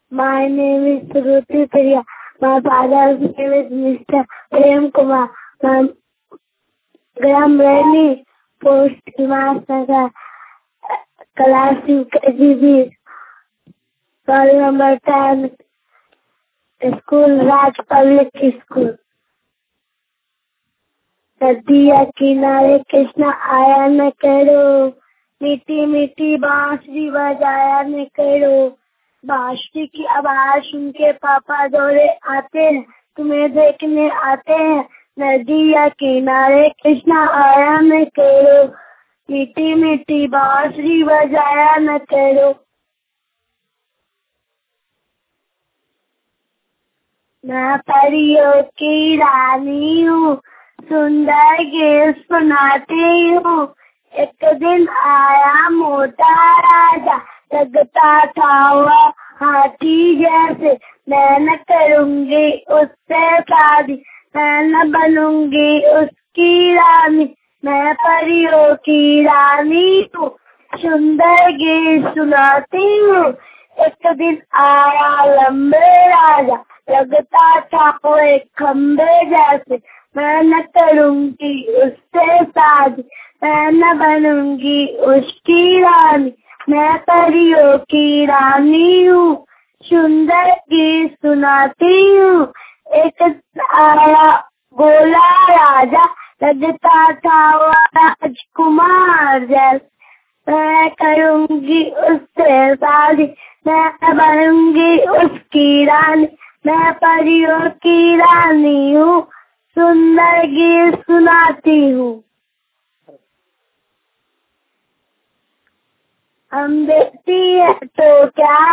My name is Shruti Priya. My father's name is Mr. Prem Kumar. My Gram Post Himasnagar, class UKGB, roll number 10, school Raj Public School. नदिया किनारे कृष्णा आया न करो, मीठी मीठी बांसुरी बजाया न करो। बांसुरी की आवाज सुन के पापा दौड़े आते हैं, तुम्हें देखने आते हैं। नदिया किनारे कृष्णा आया न करो, मीठी मीठी बांसुरी बजाया न करो। मैं परियों की रानी हूँ, सुंदर गीत सुनाती हूँ। एक दिन आया मोटा राजा, लगता था वह हाथी जैसे। मैं न करूँगी उससे शादी, मैं न बनूंगी उसकी रानी। मैं परियों की रानी हूँ, सुंदर गीत सुनाती हूँ। एक दिन आया लंबे राजा, लगता था वो एक खम्बे जैसे। मैं न करूँगी उससे शादी, मैं न बनूंगी उसकी रानी। मैं परियों की रानी हूँ, सुंदर गीत सुनाती हूँ। एक आया गोला राजा, लगता था वो राजकुमार जैसे। मैं करूँगी उससे शादी, मैं बनूंगी उसकी रानी। मैं परियों की रानी हूँ, सुंदर गीत सुनाती हूँ। हम देखती है तो क्या